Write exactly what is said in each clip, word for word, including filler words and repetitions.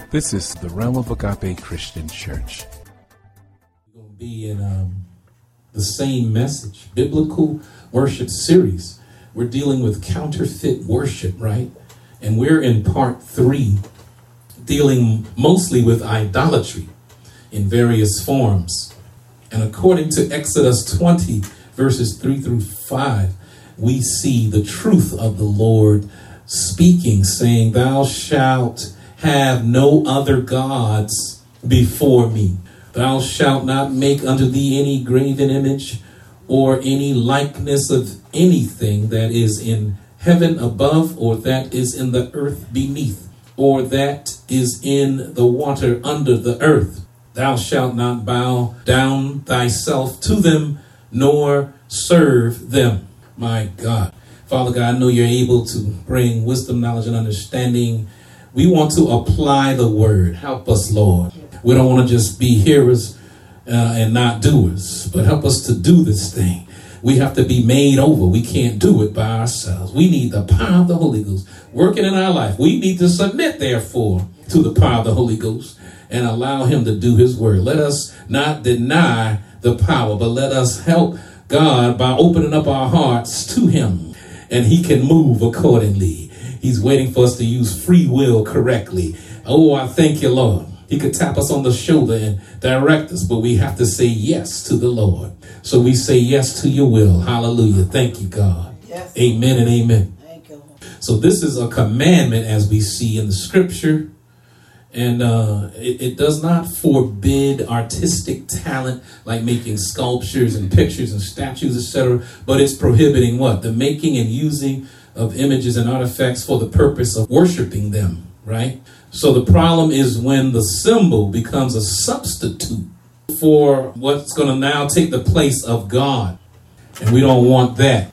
This is the Realm of Agape Christian Church. We're going to be in um, the same message, biblical worship series. We're dealing with counterfeit worship, right? And we're in part three, dealing mostly with idolatry in various forms. And according to Exodus twenty, verses three through five, we see the truth of the Lord speaking, saying, "Thou shalt have no other gods before me. Thou shalt not make unto thee any graven image or any likeness of anything that is in heaven above, or that is in the earth beneath, or that is in the water under the earth. Thou shalt not bow down thyself to them, nor serve them." My God. Father God, I know you're able to bring wisdom, knowledge, and understanding. We want to apply the word. Help us, Lord. We don't want to just be hearers uh, and not doers, but help us to do this thing. We have to be made over. We can't do it by ourselves. We need the power of the Holy Ghost working in our life. We need to submit, therefore, to the power of the Holy Ghost and allow him to do his word. Let us not deny the power, but let us help God by opening up our hearts to him, and he can move accordingly. He's waiting for us to use free will correctly. Oh, I thank you, Lord. He could tap us on the shoulder and direct us, but we have to say yes to the Lord. So we say yes to your will. Hallelujah. Thank you, God. Yes. Amen and amen. Thank you. So this is a commandment, as we see in the scripture. And uh, it, it does not forbid artistic talent like making sculptures and pictures and statues, et cetera. But it's prohibiting what? The making and using of images and artifacts for the purpose of worshiping them, right? So the problem is when the symbol becomes a substitute for what's going to now take the place of God. And we don't want that.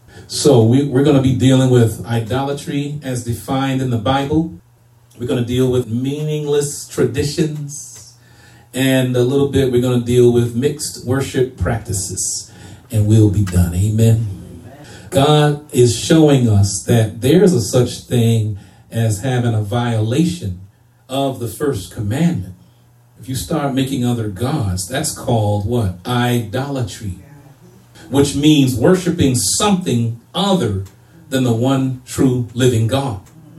So we, we're going to be dealing with idolatry as defined in the Bible. We're going to deal with meaningless traditions. And a little bit we're going to deal with mixed worship practices. And we'll be done. Amen. God is showing us that there's a such thing as having a violation of the first commandment. If you start making other gods, that's called what? Idolatry, which means worshiping something other than the one true living God.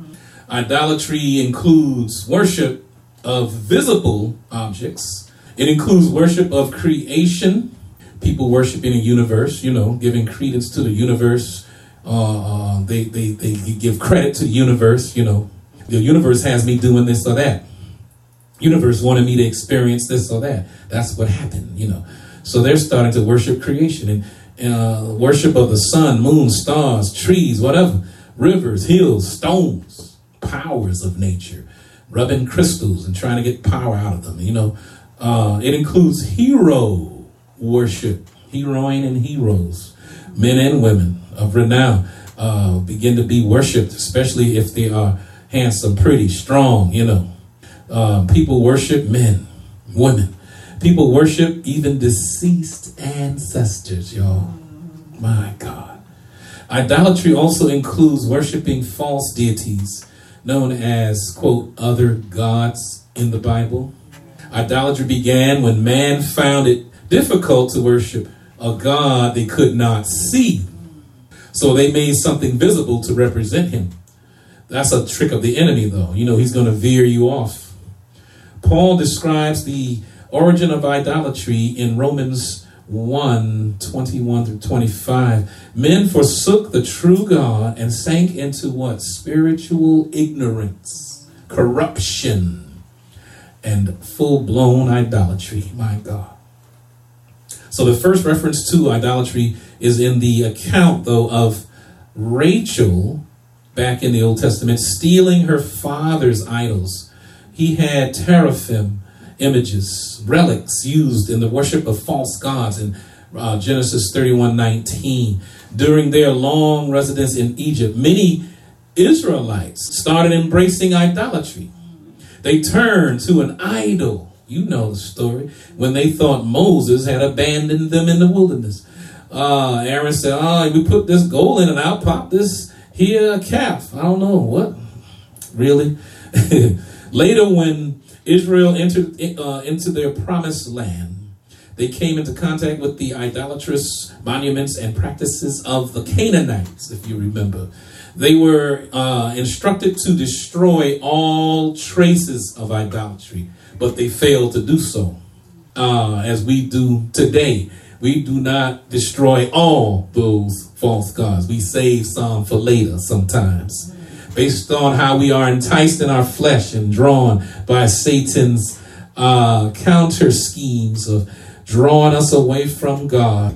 Idolatry includes worship of visible objects. It includes worship of creation. People worshiping a universe, you know, giving credence to the universe. Uh, uh, they, they, they give credit to the universe, you know. The universe has me doing this or that. Universe wanted me to experience this or that. That's what happened, you know. So they're starting to worship creation and uh, worship of the sun, moon, stars, trees, whatever. Rivers, hills, stones, powers of nature. Rubbing crystals and trying to get power out of them, you know. Uh, it includes hero worship, heroine and heroes, men and women of renown uh, begin to be worshipped, especially if they are handsome, pretty, strong, you know. Uh, people worship men, women. People worship even deceased ancestors, y'all. My God. Idolatry also includes worshiping false deities known as, quote, other gods in the Bible. Idolatry began when man found it difficult to worship a God they could not see. So they made something visible to represent him. That's a trick of the enemy, though. You know, he's going to veer you off. Paul describes the origin of idolatry in Romans one, twenty-one through twenty-five. Men forsook the true God and sank into what? Spiritual ignorance, corruption, and full-blown idolatry. My God. So the first reference to idolatry is in the account, though, of Rachel back in the Old Testament stealing her father's idols. He had teraphim images, relics used in the worship of false gods in uh, Genesis thirty-one nineteen. During their long residence in Egypt, many Israelites started embracing idolatry. They turned to an idol. You know the story. When they thought Moses had abandoned them in the wilderness. Uh, Aaron said, oh, we put this gold in and I'll pop this here calf. I don't know. What? Really? Later, when Israel entered uh, into their promised land, they came into contact with the idolatrous monuments and practices of the Canaanites, if you remember. They were uh, instructed to destroy all traces of idolatry, but they failed to do so, uh, as we do today. We do not destroy all those false gods. We save some for later sometimes, based on how we are enticed in our flesh and drawn by Satan's uh, counter schemes of drawing us away from God,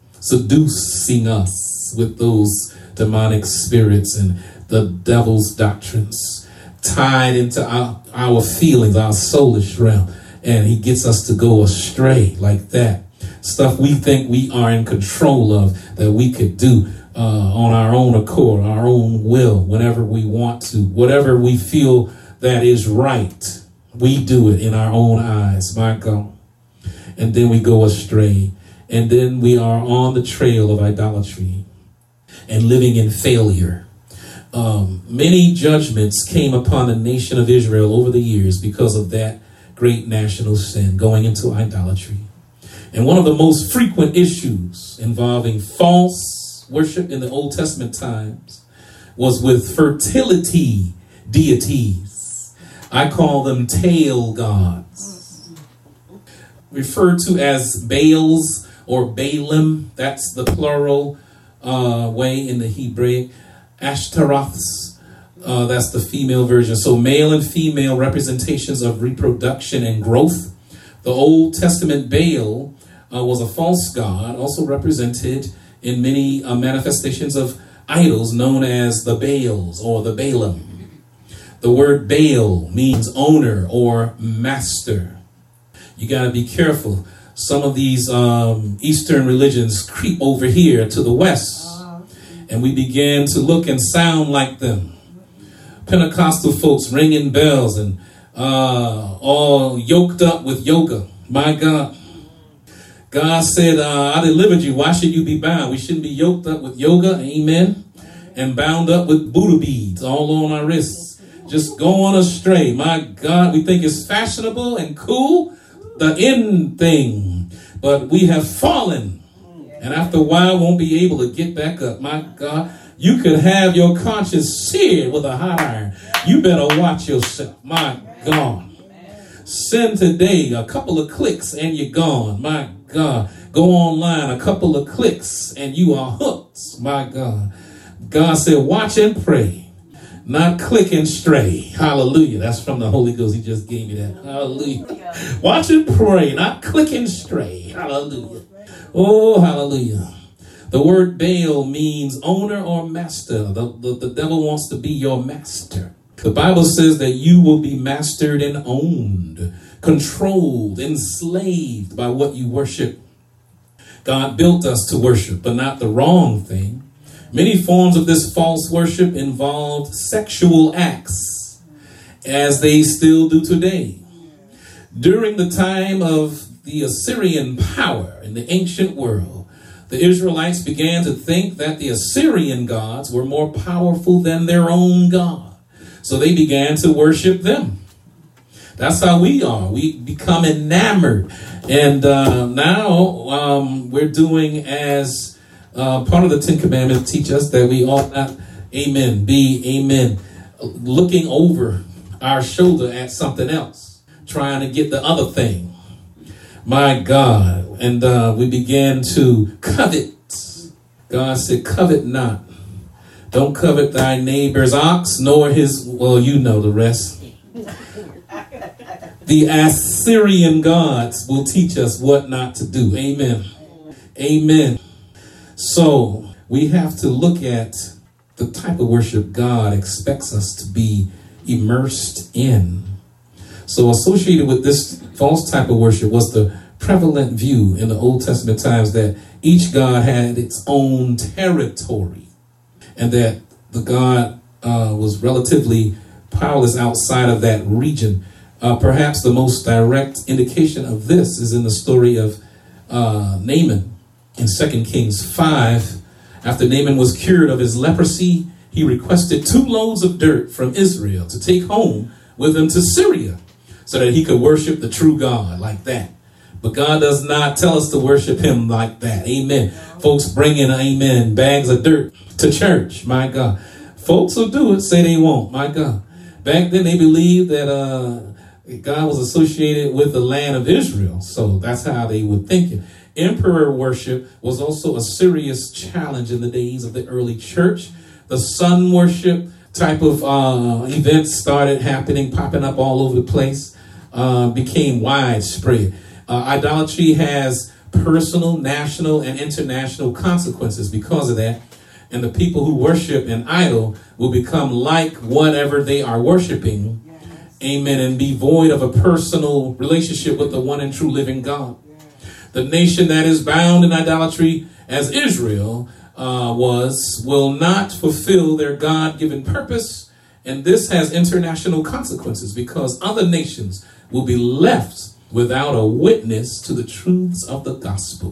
seducing us with those demonic spirits and the devil's doctrines, tied into our, our feelings, our soulish realm. And he gets us to go astray like that. Stuff we think we are in control of, that we could do uh, on our own accord, our own will, whenever we want to. Whatever we feel that is right, we do it in our own eyes, my God. And then we go astray. And then we are on the trail of idolatry and living in failure. Um, many judgments came upon the nation of Israel over the years because of that great national sin, going into idolatry. And one of the most frequent issues involving false worship in the Old Testament times was with fertility deities. I call them tail gods, referred to as Baals or Baalim. That's the plural uh, way in the Hebraic. Ashtaroths, uh, that's the female version. So male and female representations of reproduction and growth. The Old Testament Baal uh, was a false god, also represented in many uh, manifestations of idols known as the Baals or the Baalim. The word Baal means owner or master. You got to be careful. Some of these um, Eastern religions creep over here to the West, and we began to look and sound like them. Pentecostal folks ringing bells and uh, all yoked up with yoga. My God. God said, uh, I delivered you. Why should you be bound? We shouldn't be yoked up with yoga. Amen. And bound up with Buddha beads all on our wrists. Just going astray. My God, we think it's fashionable and cool. The end thing. But we have fallen. And after a while, won't be able to get back up. My God, you could have your conscience seared with a hot iron. You better watch yourself. My God. Sin today, a couple of clicks and you're gone. My God. Go online, a couple of clicks and you are hooked. My God. God said, watch and pray. Not click and stray. Hallelujah. That's from the Holy Ghost. He just gave me that. Hallelujah. Watch and pray. Not click and stray. Hallelujah. Oh, hallelujah. The word Baal means owner or master. The, the, the devil wants to be your master. The Bible says that you will be mastered and owned, controlled, enslaved by what you worship. God built us to worship, but not the wrong thing. Many forms of this false worship involved sexual acts, as they still do today. During the time of the Assyrian power in the ancient world, the Israelites began to think that the Assyrian gods were more powerful than their own God. So they began to worship them. That's how we are. We become enamored. And uh, now um, we're doing as uh, part of the Ten Commandments teach us that we ought not, amen, be, amen, looking over our shoulder at something else, trying to get the other thing. My God. And uh, we began to covet. God said, covet not. Don't covet thy neighbor's ox, nor his, well, you know the rest. The Assyrian gods will teach us what not to do. Amen. Amen. So we have to look at the type of worship God expects us to be immersed in. So associated with this false type of worship was the prevalent view in the Old Testament times that each god had its own territory and that the god uh, was relatively powerless outside of that region. Uh, perhaps the most direct indication of this is in the story of uh, Naaman in Second Kings five. After Naaman was cured of his leprosy, he requested two loads of dirt from Israel to take home with him to Syria so that he could worship the true God like that. But God does not tell us to worship him like that. Amen. Folks bringing, amen, bags of dirt to church. My God. Folks will do it, say they won't. My God. Back then they believed that uh, God was associated with the land of Israel. So that's how they would think it. Emperor worship was also a serious challenge in the days of the early church. The sun worship type of uh, events started happening, popping up all over the place, uh, became widespread. Uh, idolatry has personal, national, and international consequences because of that. And the people who worship an idol will become like whatever they are worshiping. Yes. Amen. And be void of a personal relationship with the one and true living God. Yes. The nation that is bound in idolatry, as Israel uh, was, will not fulfill their God-given purpose. And this has international consequences because other nations will be left without a witness to the truths of the gospel.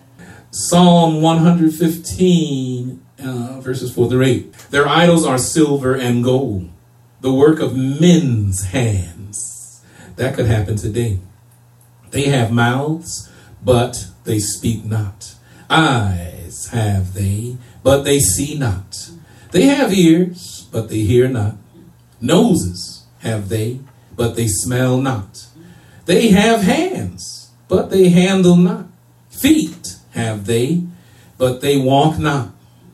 Psalm one fifteen, uh, verses four through eight. Their idols are silver and gold, the work of men's hands. That could happen today. They have mouths, but they speak not. Eyes have they, but they see not. They have ears, but they hear not. Noses have they, but they smell not. They have hands, but they handle not. Feet have they, but they walk not.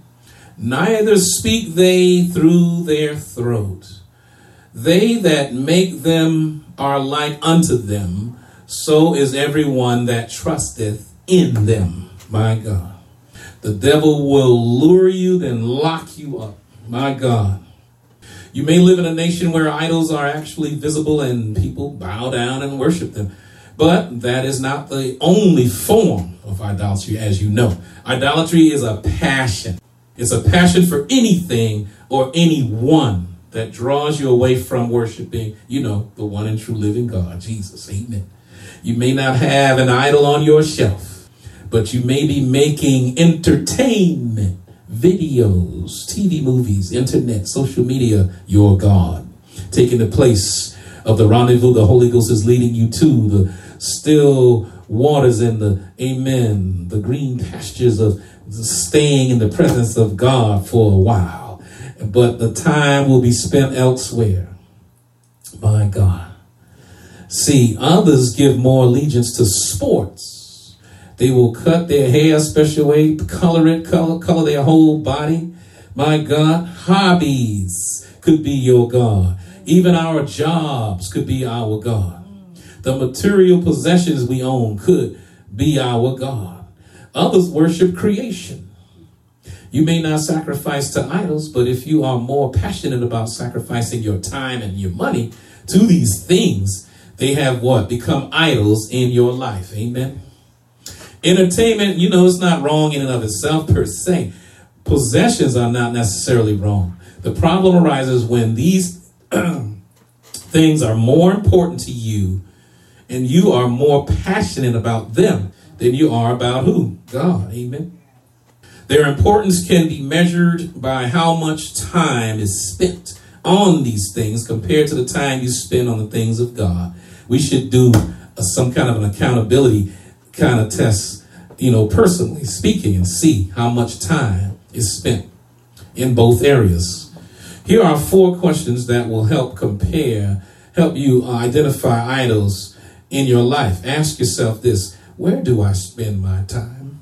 Neither speak they through their throat. They that make them are like unto them, so is everyone that trusteth in them. My God. The devil will lure you, then lock you up. My God. You may live in a nation where idols are actually visible and people bow down and worship them. But that is not the only form of idolatry, as you know. Idolatry is a passion. It's a passion for anything or anyone that draws you away from worshiping, you know, the one and true living God, Jesus. Amen. You may not have an idol on your shelf, but you may be making entertainment videos, T V movies, internet, social media, your God, taking the place of the rendezvous the Holy Ghost is leading you to, the still waters and the, amen, the green pastures of staying in the presence of God for a while. But the time will be spent elsewhere. My God. See, others give more allegiance to sports. They will cut their hair a special way, color it, color, color their whole body. My God, hobbies could be your God. Even our jobs could be our God. The material possessions we own could be our God. Others worship creation. You may not sacrifice to idols, but if you are more passionate about sacrificing your time and your money to these things, they have what? Become idols in your life. Amen. Entertainment, you know, it's not wrong in and of itself per se. Possessions are not necessarily wrong. The problem arises when these things are more important to you and you are more passionate about them than you are about who? God. Amen. Their importance can be measured by how much time is spent on these things compared to the time you spend on the things of God. We should do a, some kind of an accountability kind of test, you know, personally speaking, and see how much time is spent in both areas. Here are four questions that will help compare, help you identify idols in your life. Ask yourself this: where do I spend my time?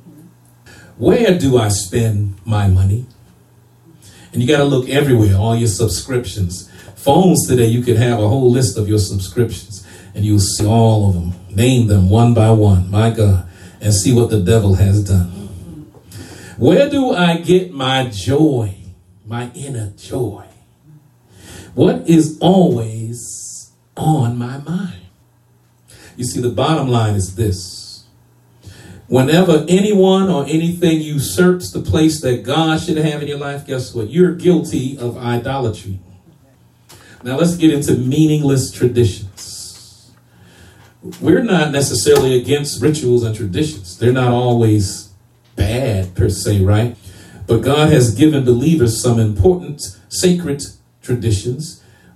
Where do I spend my money? And you got to look everywhere, all your subscriptions. Phones today, you could have a whole list of your subscriptions and you'll see all of them. Name them one by one, my God, and see what the devil has done. Where do I get my joy, my inner joy? What is always on my mind? You see, the bottom line is this: whenever anyone or anything usurps the place that God should have in your life, guess what? You're guilty of idolatry. Now let's get into meaningless traditions. We're not necessarily against rituals and traditions. They're not always bad per se, right? But God has given believers some important sacred traditions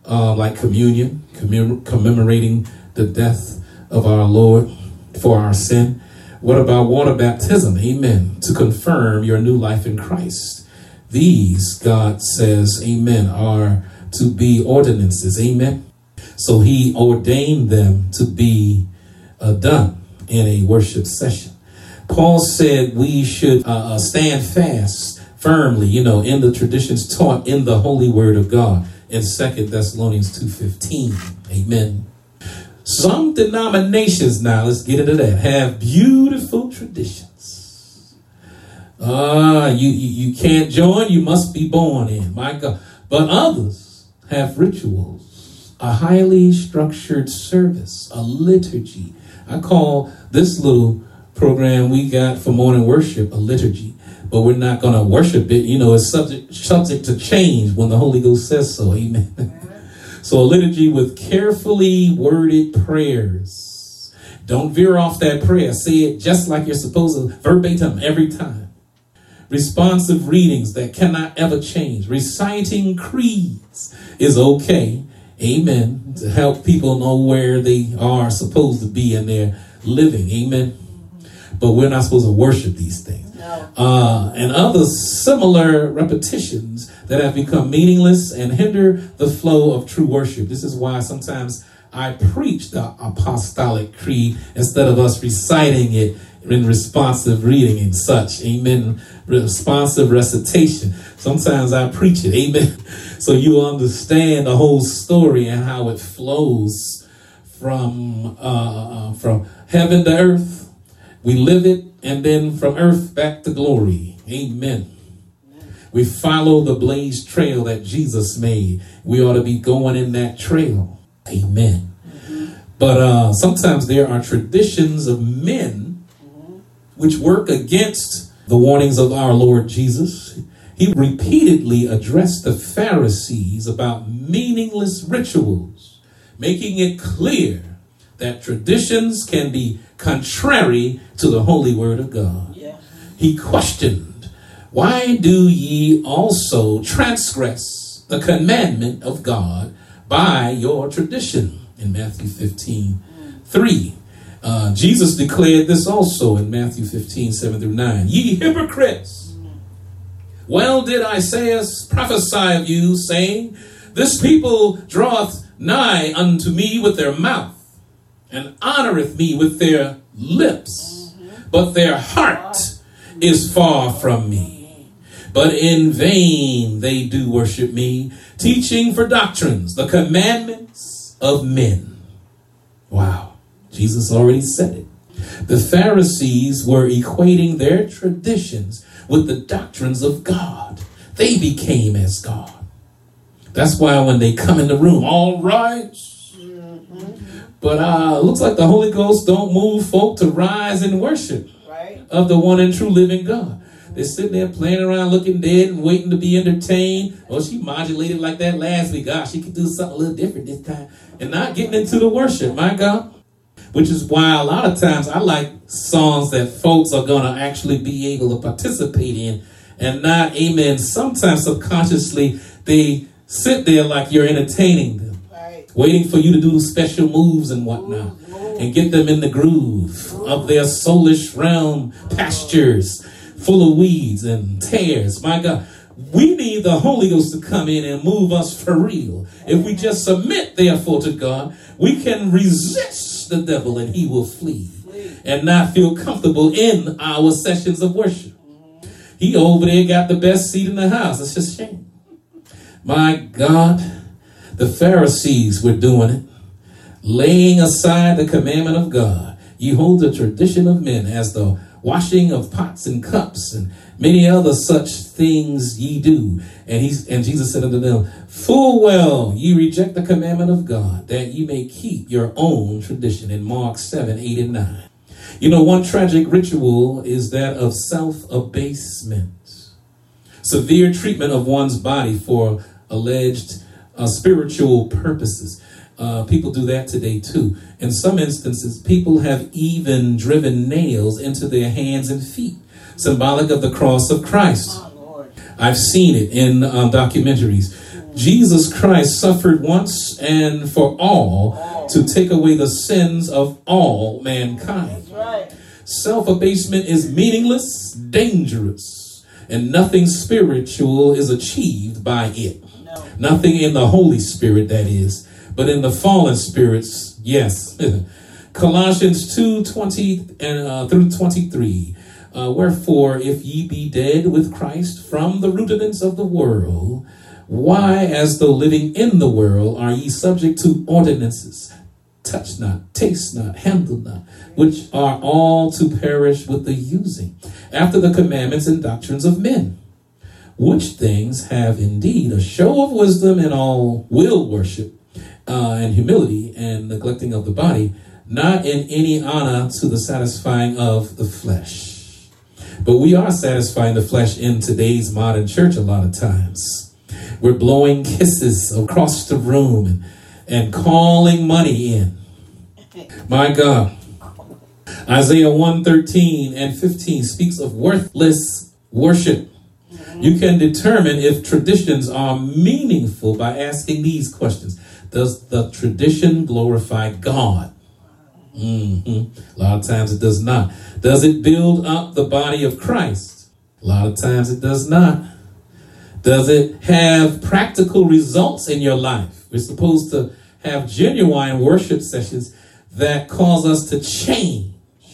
uh, like communion, commem- commemorating the death of our Lord for our sin? What about water baptism? Amen. To confirm your new life in Christ. These, God says, amen, are to be ordinances. Amen. So he ordained them to be uh, done in a worship session. Paul said we should uh, stand fast firmly, you know, in the traditions taught in the holy word of God in Second Thessalonians two fifteen. Amen. Some denominations, now let's get into that, have beautiful traditions. Ah, uh, you, you you can't join, you must be born in, my God. But others have rituals, a highly structured service, a liturgy. I call this little program we got for morning worship a liturgy, but we're not going to worship it. You know, it's subject subject to change when the Holy Ghost says so. Amen. So a liturgy with carefully worded prayers. Don't veer off that prayer. Say it just like you're supposed to, verbatim every time. Responsive readings that cannot ever change. Reciting creeds is okay. Amen. To help people know where they are supposed to be in their living. Amen. But we're not supposed to worship these things. No. Uh, and other similar repetitions that have become meaningless and hinder the flow of true worship. This is why sometimes I preach the Apostolic Creed instead of us reciting it in responsive reading and such. Amen. Responsive recitation. Sometimes I preach it. Amen. So you understand the whole story and how it flows from uh, from heaven to earth. We live it, and then from earth back to glory. Amen. We follow the blazed trail that Jesus made. We ought to be going in that trail. Amen. Mm-hmm. But uh, sometimes there are traditions of men mm-hmm. which work against the warnings of our Lord Jesus. He repeatedly addressed the Pharisees about meaningless rituals, making it clear that traditions can be contrary to the holy word of God. Yeah. He questioned, why do ye also transgress the commandment of God by your tradition? In Matthew fifteen, three. Uh, Jesus declared this also in Matthew fifteen, seven through nine. Ye hypocrites, well did Isaiah prophesy of you, saying, this people draweth nigh unto me with their mouth, and honoreth me with their lips, but their heart is far from me. But in vain they do worship me, teaching for doctrines the commandments of men. Wow, Jesus already said it. The Pharisees were equating their traditions with the doctrines of God. They became as God. That's why when they come in the room, all right. But uh looks like the Holy Ghost don't move folk to rise and worship right. of the one and true living God. They're sitting there playing around looking dead and waiting to be entertained. Oh, she modulated like that last week. Gosh, she could do something a little different this time. And not getting into the worship, my God. Which is why a lot of times I like songs that folks are going to actually be able to participate in and not, amen, sometimes subconsciously they sit there like you're entertaining them. Waiting for you to do special moves and whatnot and get them in the groove of their soulish realm pastures full of weeds and tares. My God, we need the Holy Ghost to come in and move us for real. If we just submit, therefore, to God, we can resist the devil and he will flee and not feel comfortable in our sessions of worship. He over there got the best seat in the house. It's just a shame. My God. The Pharisees were doing it, laying aside the commandment of God. Ye hold the tradition of men as the washing of pots and cups and many other such things ye do. And he's and Jesus said unto them, full well ye reject the commandment of God, that ye may keep your own tradition. In Mark seven, eight, and nine. You know, one tragic ritual is that of self-abasement. Severe treatment of one's body for alleged Uh, spiritual purposes. Uh, people do that today too. In some instances, people have even driven nails into their hands and feet, symbolic of the cross of Christ. Oh, Lord. I've seen it in um, documentaries. Jesus Christ suffered once and for all to take away the sins of all mankind. Self-abasement is meaningless, dangerous, and nothing spiritual is achieved by it. No. Nothing in the Holy Spirit, that is, but in the fallen spirits, yes. Colossians two twenty and uh, through twenty-three. Uh, Wherefore, if ye be dead with Christ from the rudiments of the world, why, as though living in the world, are ye subject to ordinances? Touch not, taste not, handle not, which are all to perish with the using, after the commandments and doctrines of men, which things have indeed a show of wisdom in all will worship uh, and humility and neglecting of the body, not in any honor to the satisfying of the flesh. But we are satisfying the flesh in today's modern church a lot of times. We're blowing kisses across the room and and calling money in. My God. Isaiah one thirteen and fifteen speaks of worthless worship. You can determine if traditions are meaningful by asking these questions. Does the tradition glorify God? Mm-hmm. A lot of times it does not. Does it build up the body of Christ? A lot of times it does not. Does it have practical results in your life? We're supposed to have genuine worship sessions that cause us to change.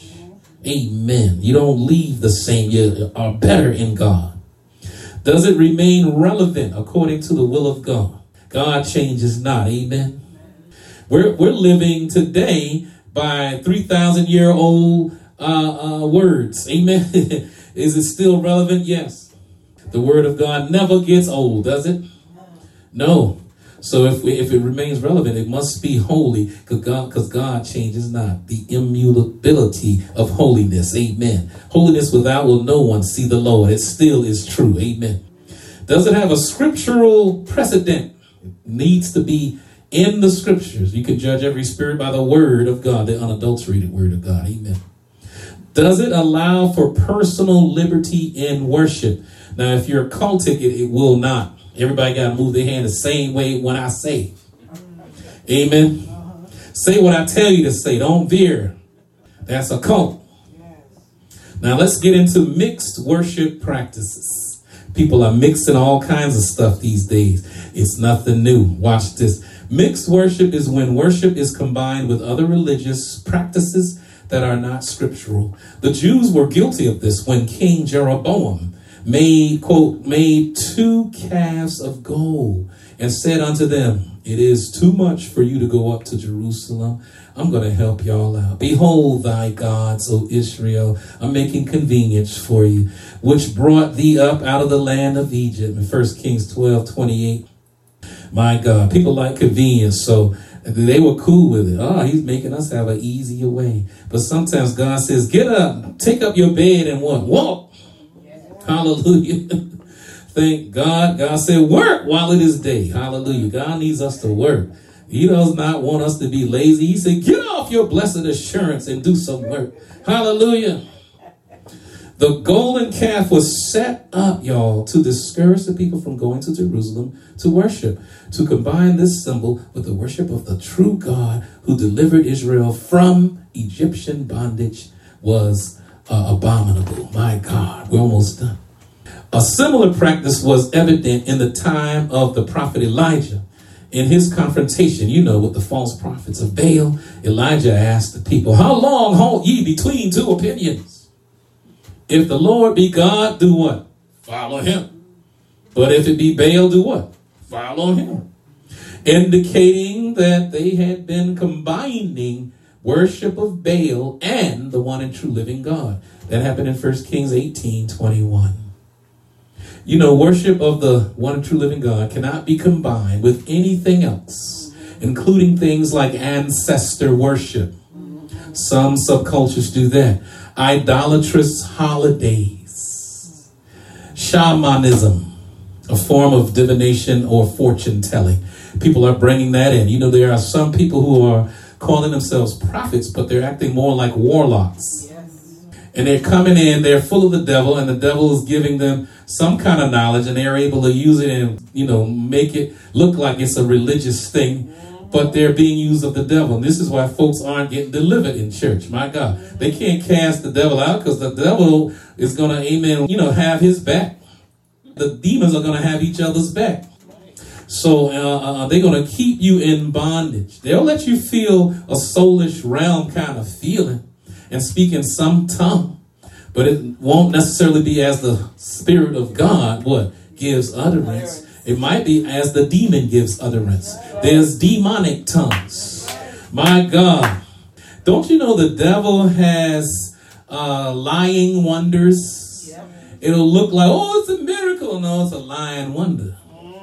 Amen. You don't leave the same. You are better in God. Does it remain relevant according to the will of God? God changes not. Amen. We're, we're living today by three thousand year old uh, uh, words. Amen. Is it still relevant? Yes. The word of God never gets old, does it? No. So if we, if it remains relevant, it must be holy, because God, because God changes not. The immutability of holiness. Amen. Holiness without will no one see the Lord. It still is true. Amen. Does it have a scriptural precedent? It needs to be in the scriptures. You can judge every spirit by the word of God, the unadulterated word of God. Amen. Does it allow for personal liberty in worship? Now, if you're cultic, it, it will not. Everybody got to move their hand the same way when I say. Amen. Say what I tell you to say. Don't veer. That's a cult. Now, let's get into mixed worship practices. People are mixing all kinds of stuff these days. It's nothing new. Watch this. Mixed worship is when worship is combined with other religious practices that are not scriptural. The Jews were guilty of this when King Jeroboam made, quote, made two calves of gold and said unto them, it is too much for you to go up to Jerusalem. I'm going to help y'all out. Behold thy gods, O Israel, I'm making convenience for you, which brought thee up out of the land of Egypt. In First Kings twelve twenty-eight. My God, people like convenience, so they were cool with it. Oh, he's making us have an easier way. But sometimes God says, get up, take up your bed and what? Walk. Hallelujah. Thank God. God said, work while it is day. Hallelujah. God needs us to work. He does not want us to be lazy. He said, get off your blessed assurance and do some work. Hallelujah. The golden calf was set up, y'all, to discourage the people from going to Jerusalem to worship, to combine this symbol with the worship of the true God who delivered Israel from Egyptian bondage was uh, abominable. My God, we're almost done. A similar practice was evident in the time of the prophet Elijah. In his confrontation, you know, with the false prophets of Baal, Elijah asked the people, how long halt ye between two opinions? If the Lord be God, do what? Follow him. But if it be Baal, do what? Follow him. Indicating that they had been combining worship of Baal and the one and true living God. That happened in First Kings eighteen twenty-one. You know, worship of the one and true living God cannot be combined with anything else, including things like ancestor worship. Some subcultures do that. Idolatrous holidays. Shamanism, a form of divination or fortune telling. People are bringing that in. You know, there are some people who are calling themselves prophets, but they're acting more like warlocks. Yes. And they're coming in, they're full of the devil, and the devil is giving them some kind of knowledge, and they're able to use it and, you know, make it look like it's a religious thing, but they're being used of the devil. And this is why folks aren't getting delivered in church. My God, they can't cast the devil out because the devil is going to, amen, you know, have his back. The demons are going to have each other's back. So uh, uh, they're going to keep you in bondage. They'll let you feel a soulish realm kind of feeling and speak in some tongue, but it won't necessarily be as the Spirit of God what gives utterance. It might be as the demon gives utterance. There's demonic tongues. My God, don't you know the devil has uh, lying wonders? It'll look like, oh, it's a miracle. No, it's a lying wonder.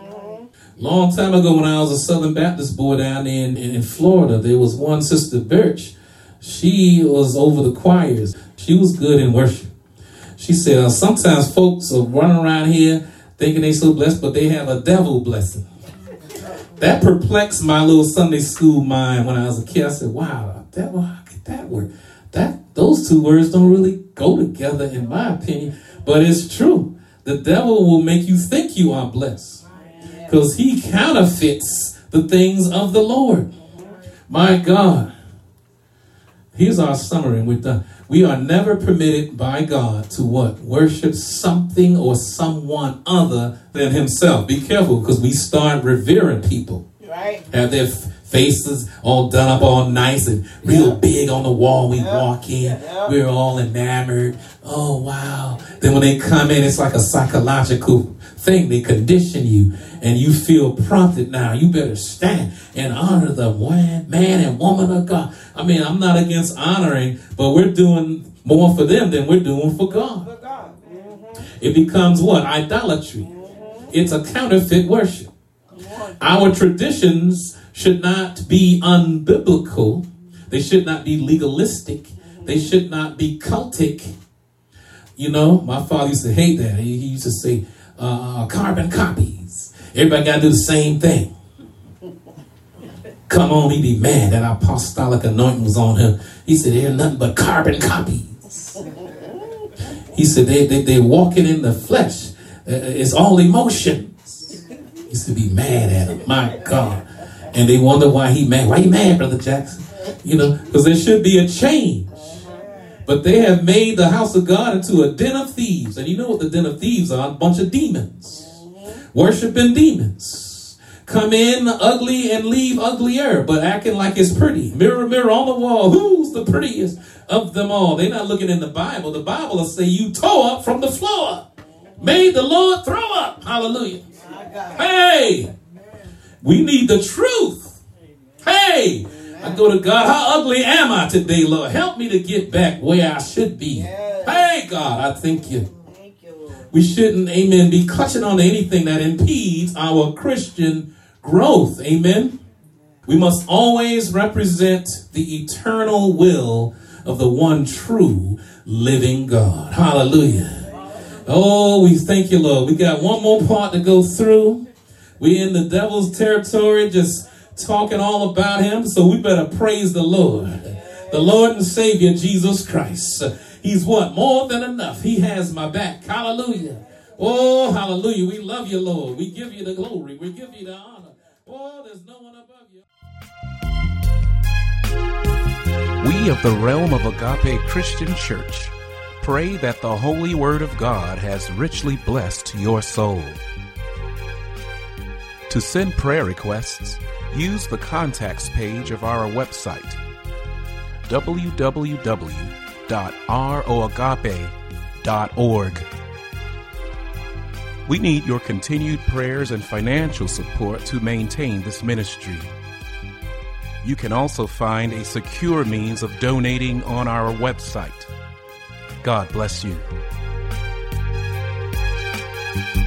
Long time ago, when I was a Southern Baptist boy down in, in, in Florida, there was one Sister Birch. She was over the choirs. She was good in worship. She said, uh, sometimes folks are running around here thinking they so blessed, but they have a devil blessing. That perplexed my little Sunday school mind when I was a kid. I said, wow, devil, how could that work? That, those two words don't really go together, in my opinion, but it's true. The devil will make you think you are blessed because he counterfeits the things of the Lord. My God. Here's our summary, and we're done. We are never permitted by God to what? Worship something or someone other than himself. Be careful, because we start revering people. Right. Have their f- faces all done up all nice and real yeah. big on the wall. We yeah. walk in. Yeah. We're all enamored. Oh, wow. Then when they come in, it's like a psychological thing. They condition you, and you feel prompted now. You better stand and honor the man, man and woman of God. I mean, I'm not against honoring, but we're doing more for them than we're doing for God. For God. Mm-hmm. It becomes what? Idolatry. Mm-hmm. It's a counterfeit worship. Mm-hmm. Our traditions should not be unbiblical. They should not be legalistic. Mm-hmm. They should not be cultic. You know, my father used to hate that. He, he used to say, uh, carbon copies. Everybody got to do the same thing. Come on, he be mad that apostolic anointing was on him. He said, they're nothing but carbon copies. He said, they, they, they're walking in the flesh. Uh, it's all emotions. He used to be mad at him. My God. And they wonder why he mad. Why you mad, Brother Jackson? You know, because there should be a change. But they have made the house of God into a den of thieves. And you know what the den of thieves are? A bunch of demons. Worshiping demons. Come in ugly and leave uglier, but acting like it's pretty. Mirror, mirror on the wall. Who's the prettiest of them all? They're not looking in the Bible. The Bible will say you tore up from the floor. Made the Lord throw up. Hallelujah. Hey, we need the truth. Hey, I go to God. How ugly am I today, Lord? Help me to get back where I should be. Hey, God, I thank you. We shouldn't, amen, be clutching on to anything that impedes our Christian growth. Amen. We must always represent the eternal will of the one true living God. Hallelujah. Oh, we thank you, Lord. We got one more part to go through. We're in the devil's territory, just talking all about him. So we better praise the Lord. The Lord and Savior, Jesus Christ. He's what? More than enough. He has my back. Hallelujah. Oh, hallelujah. We love you, Lord. We give you the glory. We give you the honor. Oh, there's no one above you. We of the Realm of Agape Christian Church pray that the holy word of God has richly blessed your soul. To send prayer requests, use the contacts page of our website, w w w dot r o agape dot org. We need your continued prayers and financial support to maintain this ministry. You can also find a secure means of donating on our website. God bless you.